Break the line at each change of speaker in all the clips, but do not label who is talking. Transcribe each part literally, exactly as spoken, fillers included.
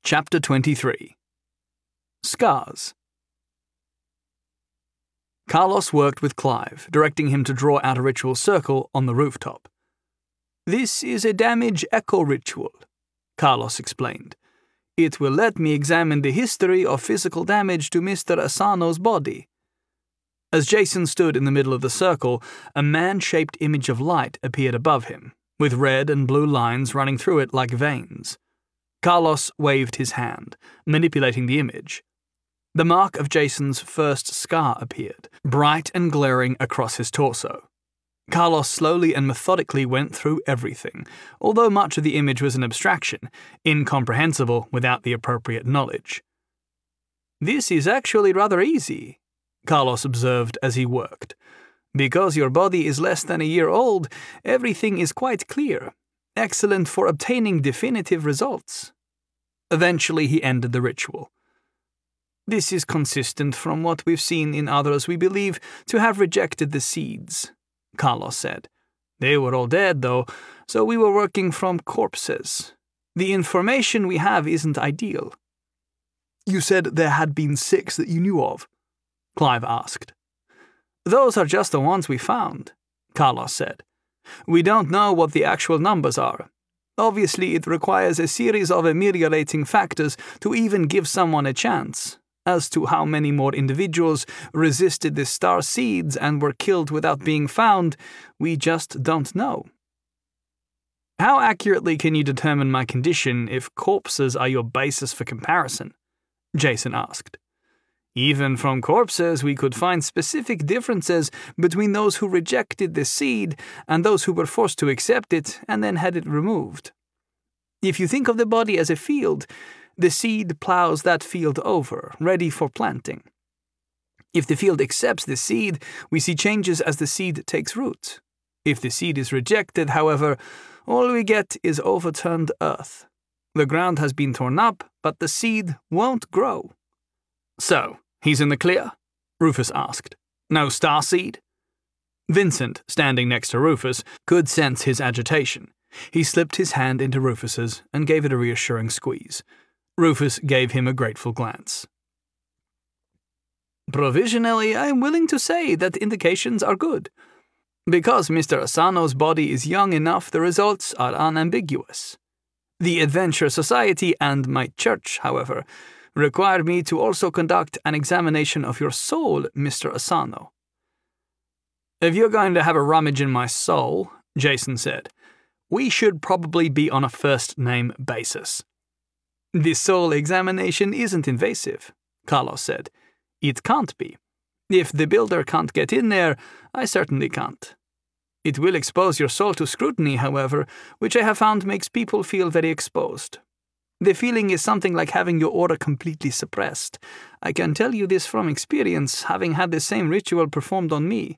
Chapter twenty-three. Scars. Carlos worked with Clive, directing him to draw out a ritual circle on the rooftop. "This is a damage echo ritual," Carlos explained. "It will let me examine the history of physical damage to Mister Asano's body." As Jason stood in the middle of the circle, a man-shaped image of light appeared above him, with red and blue lines running through it like veins. Carlos waved his hand, manipulating the image. The mark of Jason's first scar appeared, bright and glaring across his torso. Carlos slowly and methodically went through everything, although much of the image was an abstraction, incomprehensible without the appropriate knowledge. "This is actually rather easy," Carlos observed as he worked. "Because your body is less than a year old, everything is quite clear. Excellent for obtaining definitive results." Eventually he ended the ritual. "This is consistent from what we've seen in others we believe to have rejected the seeds," Carlos said. "They were all dead, though, so we were working from corpses. The information we have isn't ideal." "You said there had been six that you knew of?" Clive asked. "Those are just the ones we found," Carlos said. "We don't know what the actual numbers are. Obviously, it requires a series of ameliorating factors to even give someone a chance. As to how many more individuals resisted the star seeds and were killed without being found, we just don't know." "How accurately can you determine my condition if corpses are your basis for comparison?" Jason asked. "Even from corpses we could find specific differences between those who rejected the seed and those who were forced to accept it and then had it removed. If you think of the body as a field, the seed plows that field over, ready for planting. If the field accepts the seed, we see changes as the seed takes root. If the seed is rejected, however, all we get is overturned earth. The ground has been torn up, but the seed won't grow." "So, he's in the clear?" Rufus asked. "No starseed?" Vincent, standing next to Rufus, could sense his agitation. He slipped his hand into Rufus's and gave it a reassuring squeeze. Rufus gave him a grateful glance. "Provisionally, I am willing to say that the indications are good. Because Mister Asano's body is young enough, the results are unambiguous. The Adventure Society and my church, however, require me to also conduct an examination of your soul, Mister Asano." "If you're going to have a rummage in my soul," Jason said, "we should probably be on a first-name basis." "The soul examination isn't invasive," Carlos said. "It can't be. If the builder can't get in there, I certainly can't. It will expose your soul to scrutiny, however, which I have found makes people feel very exposed. The feeling is something like having your aura completely suppressed. I can tell you this from experience, having had the same ritual performed on me."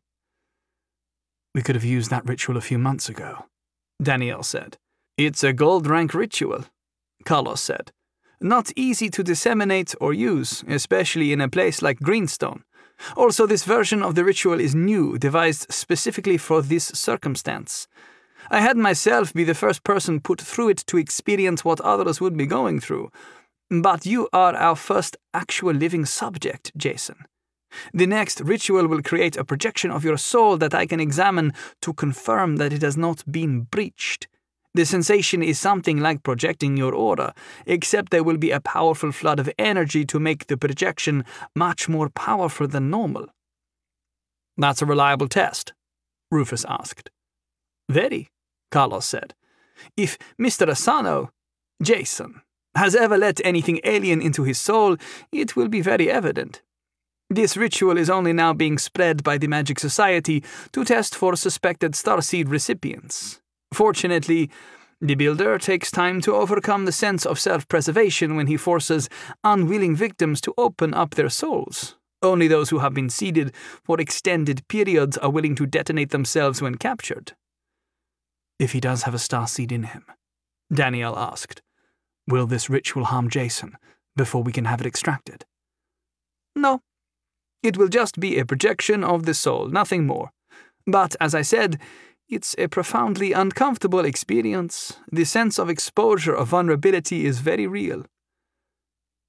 "We could have used that ritual a few months ago," Danielle said. "It's a gold-rank ritual," Carlos said. "Not easy to disseminate or use, especially in a place like Greenstone. Also, this version of the ritual is new, devised specifically for this circumstance. I had myself be the first person put through it to experience what others would be going through. But you are our first actual living subject, Jason. The next ritual will create a projection of your soul that I can examine to confirm that it has not been breached. The sensation is something like projecting your aura, except there will be a powerful flood of energy to make the projection much more powerful than normal." "That's a reliable test?" Rufus asked. "Very," Carlos said. "If Mister Asano, Jason, has ever let anything alien into his soul, it will be very evident. This ritual is only now being spread by the Magic Society to test for suspected starseed recipients. Fortunately, the builder takes time to overcome the sense of self-preservation when he forces unwilling victims to open up their souls. Only those who have been seeded for extended periods are willing to detonate themselves when captured." "If he does have a starseed in him," Danielle asked, "will this ritual harm Jason before we can have it extracted?" "No. It will just be a projection of the soul, nothing more. But, as I said, it's a profoundly uncomfortable experience. The sense of exposure of vulnerability is very real.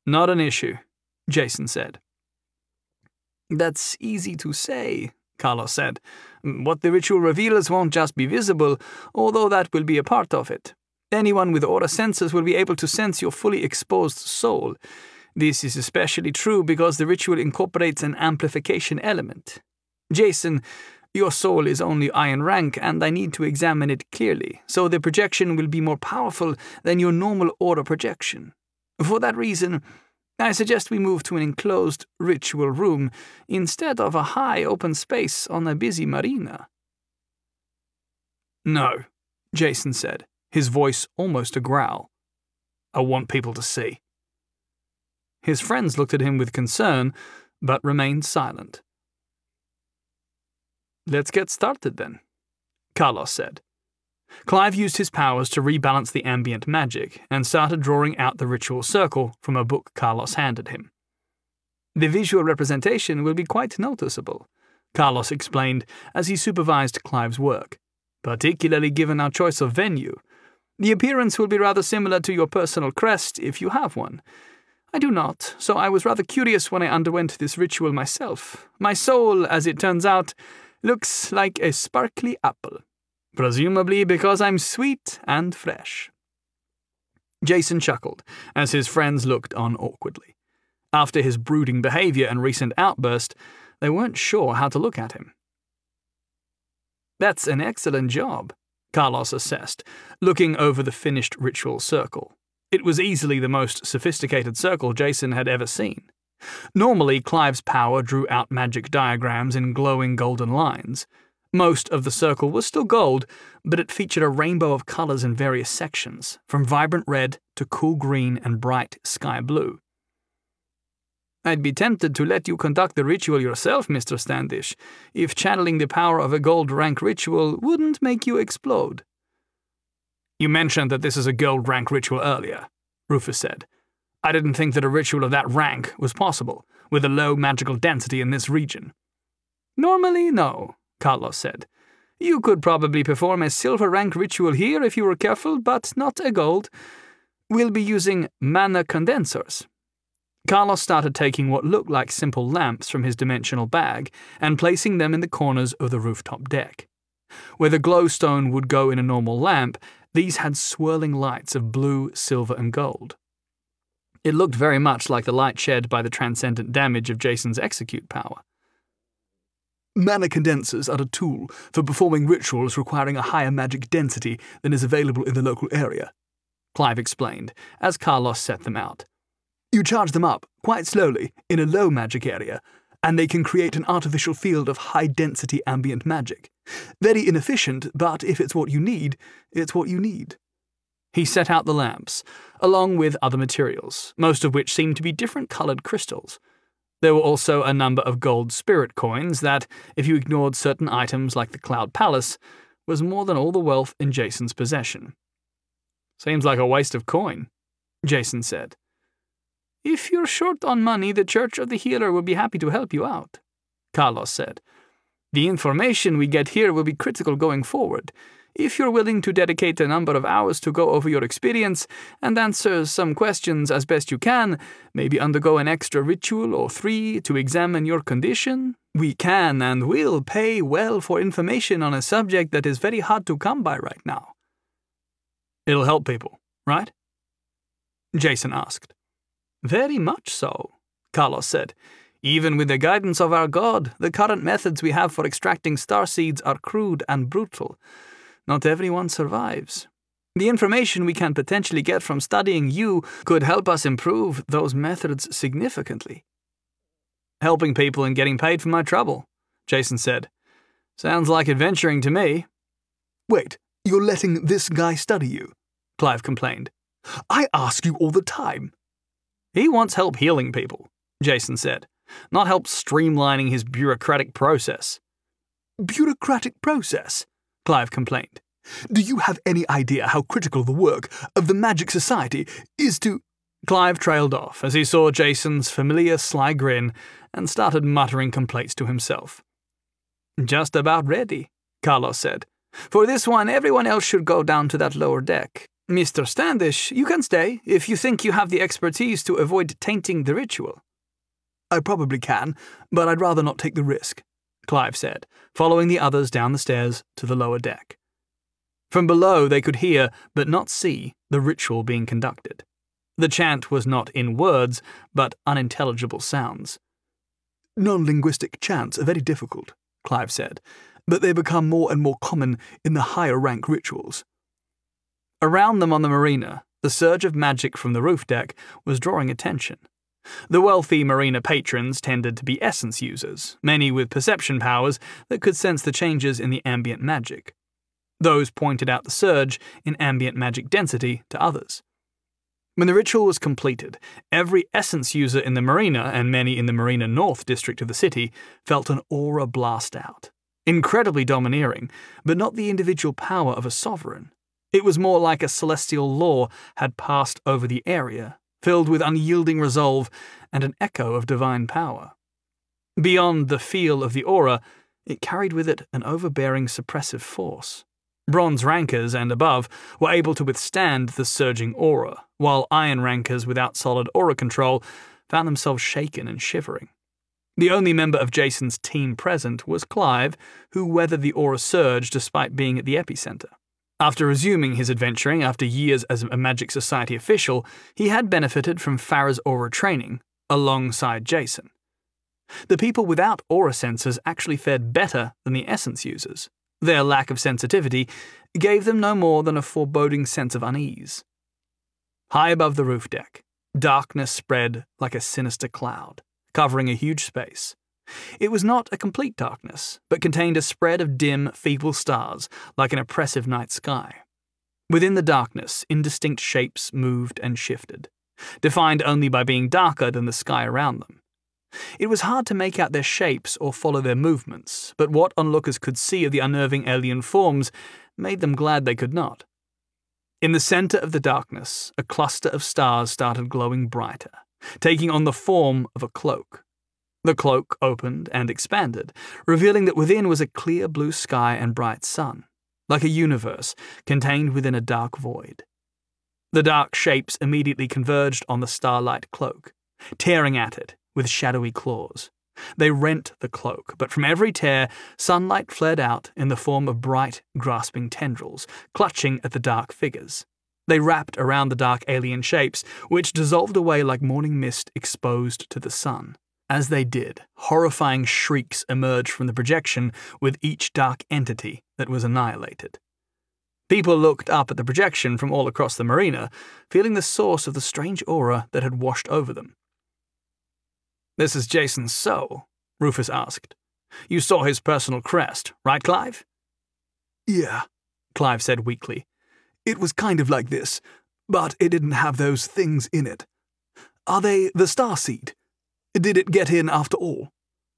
Not an issue, Jason said. That's easy to say, Carlos said. What the ritual reveals won't just be visible, although that will be a part of it. Anyone with aura sensors will be able to sense your fully exposed soul. This is especially true because the ritual incorporates an amplification element. Jason, your soul is only iron rank, and I need to examine it clearly, so the projection will be more powerful than your normal aura projection. For that reason, I suggest we move to an enclosed ritual room instead of a high open space on a busy marina. No, Jason said, his voice almost a growl. I want people to see. His friends looked at him with concern, but remained silent. Let's get started then, Carlos said. Clive used his powers to rebalance the ambient magic and started drawing out the ritual circle from a book Carlos handed him. The visual representation will be quite noticeable, Carlos explained as he supervised Clive's work, particularly given our choice of venue. The appearance will be rather similar to your personal crest if you have one. I do not, so I was rather curious when I underwent this ritual myself. My soul, as it turns out, looks like a sparkly apple. Presumably because I'm sweet and fresh. Jason chuckled as his friends looked on awkwardly. After his brooding behavior and recent outburst, they weren't sure how to look at him. That's an excellent job, Carlos assessed, looking over the finished ritual circle. It was easily the most sophisticated circle Jason had ever seen. Normally, Clive's power drew out magic diagrams in glowing golden lines. Most of the circle was still gold, but it featured a rainbow of colors in various sections, from vibrant red to cool green and bright sky blue. I'd be tempted to let you conduct the ritual yourself, Mister Standish, if channeling the power of a gold rank ritual wouldn't make you explode. You mentioned that this is a gold rank ritual earlier, Rufus said. I didn't think that a ritual of that rank was possible, with a low magical density in this region. Normally, no, Carlos said. You could probably perform a silver rank ritual here if you were careful, but not a gold. We'll be using mana condensers. Carlos started taking what looked like simple lamps from his dimensional bag and placing them in the corners of the rooftop deck. Where the glowstone would go in a normal lamp, these had swirling lights of blue, silver, and gold. It looked very much like the light shed by the transcendent damage of Jason's execute power. Mana condensers are a tool for performing rituals requiring a higher magic density than is available in the local area, Clive explained, as Carlos set them out. You charge them up, quite slowly, in a low magic area, and they can create an artificial field of high-density ambient magic. Very inefficient, but if it's what you need, it's what you need. He set out the lamps, along with other materials, most of which seemed to be different-coloured crystals. There were also a number of gold spirit coins that, if you ignored certain items like the Cloud Palace, was more than all the wealth in Jason's possession. Seems like a waste of coin, Jason said. If you're short on money, the Church of the Healer will be happy to help you out, Carlos said. The information we get here will be critical going forward. If you're willing to dedicate a number of hours to go over your experience and answer some questions as best you can, maybe undergo an extra ritual or three to examine your condition, we can and will pay well for information on a subject that is very hard to come by right now. It'll help people, right? Jason asked. Very much so, Carlos said. Even with the guidance of our god, the current methods we have for extracting starseeds are crude and brutal. Not everyone survives. The information we can potentially get from studying you could help us improve those methods significantly. Helping people and getting paid for my trouble, Jason said. Sounds like adventuring to me. Wait, you're letting this guy study you? Clive complained. I ask you all the time. He wants help healing people, Jason said, not help streamlining his bureaucratic process. Bureaucratic process? Clive complained. Do you have any idea how critical the work of the Magic Society is to... Clive trailed off as he saw Jason's familiar sly grin and started muttering complaints to himself. Just about ready, Carlos said. For this one, everyone else should go down to that lower deck. Mister Standish, you can stay if you think you have the expertise to avoid tainting the ritual. I probably can, but I'd rather not take the risk, Clive said, following the others down the stairs to the lower deck. From below they could hear, but not see, the ritual being conducted. The chant was not in words, but unintelligible sounds. Non-linguistic chants are very difficult, Clive said, but they become more and more common in the higher-rank rituals. Around them on the marina, the surge of magic from the roof deck was drawing attention. The wealthy marina patrons tended to be essence users, many with perception powers that could sense the changes in the ambient magic. Those pointed out the surge in ambient magic density to others. When the ritual was completed, every essence user in the marina and many in the Marina North district of the city felt an aura blast out. Incredibly domineering, but not the individual power of a sovereign. It was more like a celestial law had passed over the area, filled with unyielding resolve and an echo of divine power. Beyond the feel of the aura, it carried with it an overbearing suppressive force. Bronze rankers and above were able to withstand the surging aura, while iron rankers without solid aura control found themselves shaken and shivering. The only member of Jason's team present was Clive, who weathered the aura surge despite being at the epicenter. After resuming his adventuring after years as a Magic Society official, he had benefited from Farah's aura training, alongside Jason. The people without aura sensors actually fared better than the essence users. Their lack of sensitivity gave them no more than a foreboding sense of unease. High above the roof deck, darkness spread like a sinister cloud, covering a huge space. It was not a complete darkness, but contained a spread of dim, feeble stars like an oppressive night sky. Within the darkness, indistinct shapes moved and shifted, defined only by being darker than the sky around them. It was hard to make out their shapes or follow their movements, but what onlookers could see of the unnerving alien forms made them glad they could not. In the center of the darkness, a cluster of stars started glowing brighter, taking on the form of a cloak. The cloak opened and expanded, revealing that within was a clear blue sky and bright sun, like a universe contained within a dark void. The dark shapes immediately converged on the starlight cloak, tearing at it with shadowy claws. They rent the cloak, but from every tear, sunlight flared out in the form of bright, grasping tendrils, clutching at the dark figures. They wrapped around the dark alien shapes, which dissolved away like morning mist exposed to the sun. As they did, horrifying shrieks emerged from the projection with each dark entity that was annihilated. People looked up at the projection from all across the marina, feeling the source of the strange aura that had washed over them. "This is Jason's soul?" Rufus asked. "You saw his personal crest, right, Clive?"
"Yeah,"
Clive said weakly.
"It was kind of like this, but it didn't have those things in it. Are they the starseed? Did it get in after all?"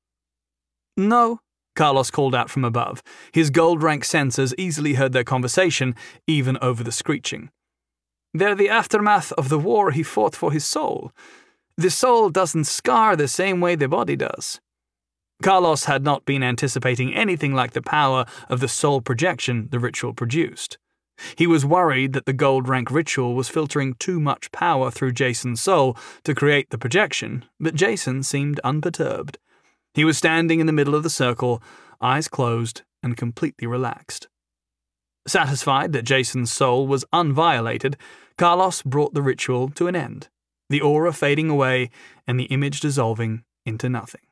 "No," Carlos called out from above. His gold-rank sensors easily heard their conversation, even over the screeching. "They're the aftermath of the war he fought for his soul. The soul doesn't scar the same way the body does." Carlos had not been anticipating anything like the power of the soul projection the ritual produced. He was worried that the gold-rank ritual was filtering too much power through Jason's soul to create the projection, but Jason seemed unperturbed. He was standing in the middle of the circle, eyes closed and completely relaxed. Satisfied that Jason's soul was unviolated, Carlos brought the ritual to an end, the aura fading away and the image dissolving into nothing.